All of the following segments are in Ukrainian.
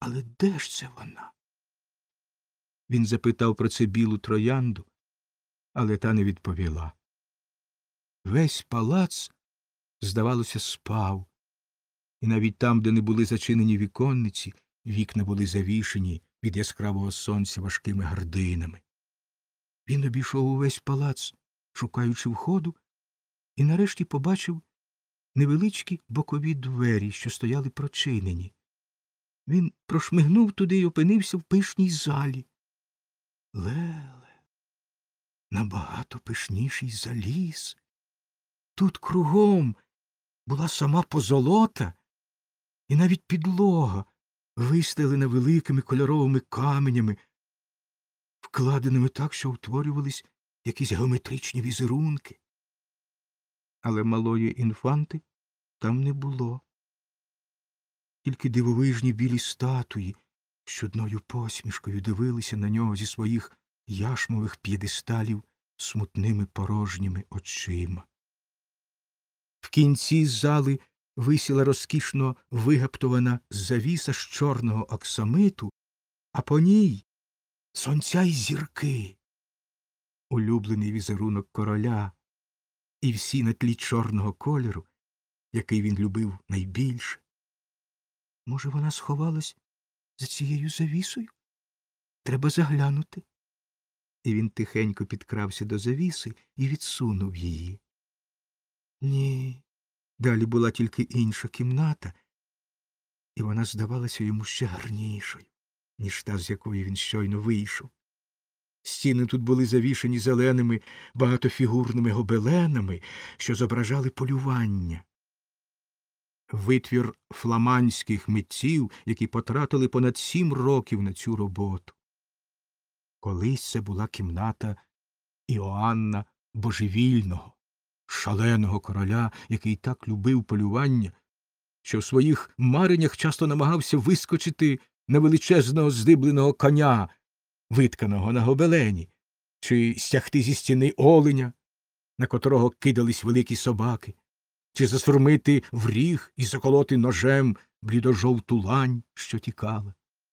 Але де ж це вона? Він запитав про це білу троянду, але та не відповіла. Весь палац, здавалося, спав, і навіть там, де не були зачинені віконниці, вікна були завішені від яскравого сонця важкими гардинами. Він обійшов увесь палац, шукаючи входу, і нарешті побачив невеличкі бокові двері, що стояли прочинені. Він прошмигнув туди і опинився в пишній залі. Леле, набагато пишніший за ліс. Тут кругом була сама позолота, і навіть підлога, вистелена великими кольоровими каменями, вкладеними так, що утворювались якісь геометричні візерунки. Але малої інфанти там не було. Тільки дивовижні білі статуї з чудною посмішкою дивилися на нього зі своїх яшмових п'єдесталів смутними порожніми очима. В кінці зали висіла розкішно вигаптована завіса з чорного оксамиту, а по ній сонця й зірки, улюблений візерунок короля, і всі на тлі чорного кольору, який він любив найбільше. Може, вона сховалась за цією завісою? Треба заглянути. І він тихенько підкрався до завіси і відсунув її. Ні, далі була тільки інша кімната, і вона здавалася йому ще гарнішою, ніж та, з якої він щойно вийшов. Стіни тут були завішані зеленими багатофігурними гобеленами, що зображали полювання. Витвір фламандських митців, які потратили понад 7 років на цю роботу. Колись це була кімната Іоанна Божевільного, шаленого короля, який так любив полювання, що в своїх мареннях часто намагався вискочити на величезного здибленого коня, витканого на гобелені, чи стягти зі стіни оленя, на котрого кидались великі собаки, чи засурмити в ріг і заколоти ножем блідожовту лань, що тікала.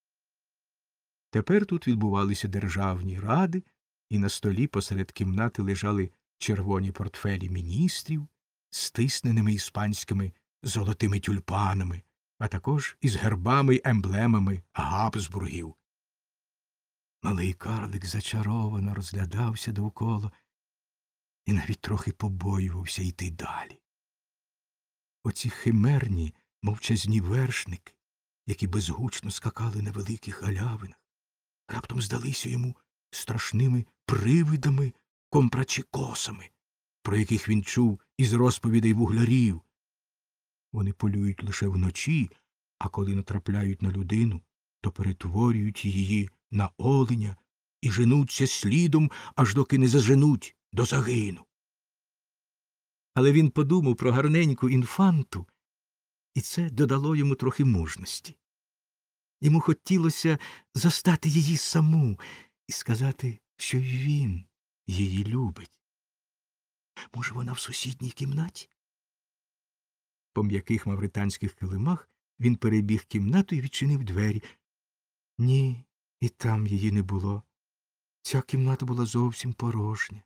Тепер тут відбувалися державні ради, і на столі посеред кімнати лежали червоні портфелі міністрів з тисненими іспанськими золотими тюльпанами, а також із гербами й емблемами Габсбургів. Малий карлик зачаровано розглядався довкола і навіть трохи побоювався йти далі. Оці химерні, мовчазні вершники, які безгучно скакали на великих галявинах, раптом здалися йому страшними привидами, компрачекосами, про яких він чув із розповідей вуглярів. Вони полюють лише вночі, а коли натрапляють на людину, то перетворюють її на оленя і женуться слідом, аж доки не заженуть до загину. Але він подумав про гарненьку інфанту, і це додало йому трохи мужності. Йому хотілося застати її саму і сказати, що й він її любить. Може, вона в сусідній кімнаті? По м'яких мавританських килимах він перебіг кімнату і відчинив двері. Ні, і там її не було. Ця кімната була зовсім порожня.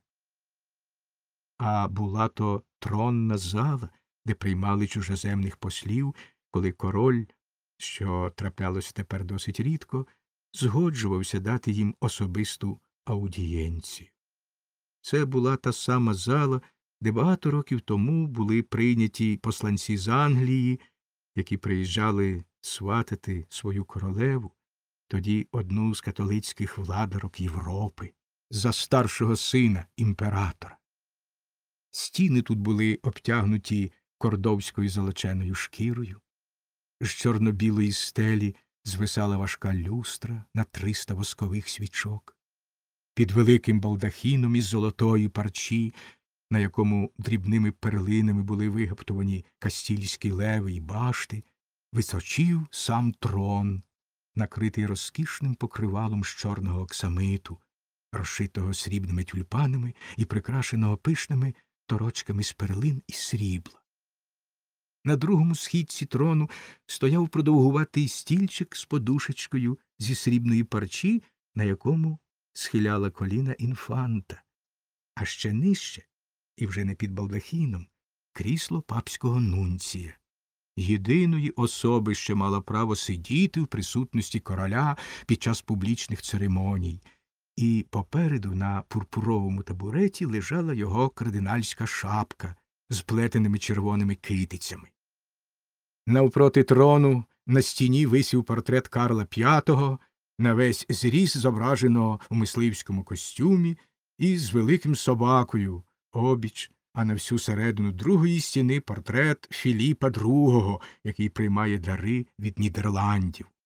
А була то тронна зала, де приймали чужеземних послів, коли король, що траплялося тепер досить рідко, згоджувався дати їм особисту аудієнцію. Це була та сама зала, де багато років тому були прийняті посланці з Англії, які приїжджали сватати свою королеву, тоді одну з католицьких владарок Європи, за старшого сина імператора. Стіни тут були обтягнуті кордовською золоченою шкірою, з чорно-білої стелі звисала важка люстра на 300 воскових свічок. Під великим балдахіном із золотої парчі, на якому дрібними перлинами були вигаптовані кастільські леви й башти, височів сам трон, накритий розкішним покривалом з чорного оксамиту, розшитого срібними тюльпанами і прикрашеного пишними торочками з перлин і срібла. На другому східці трону стояв продовгуватий стільчик з подушечкою зі срібної парчі, на якому схиляла коліна інфанта, а ще нижче, і вже не під балдахіном, крісло папського нунція, єдиної особи, що мала право сидіти в присутності короля під час публічних церемоній, і попереду на пурпуровому табуреті лежала його кардинальська шапка з плетеними червоними китицями. Навпроти трону на стіні висів портрет Карла V, на весь зріст зображеного у мисливському костюмі і з великим собакою обіч, а на всю середину другої стіни портрет Філіпа II, який приймає дари від Нідерландів.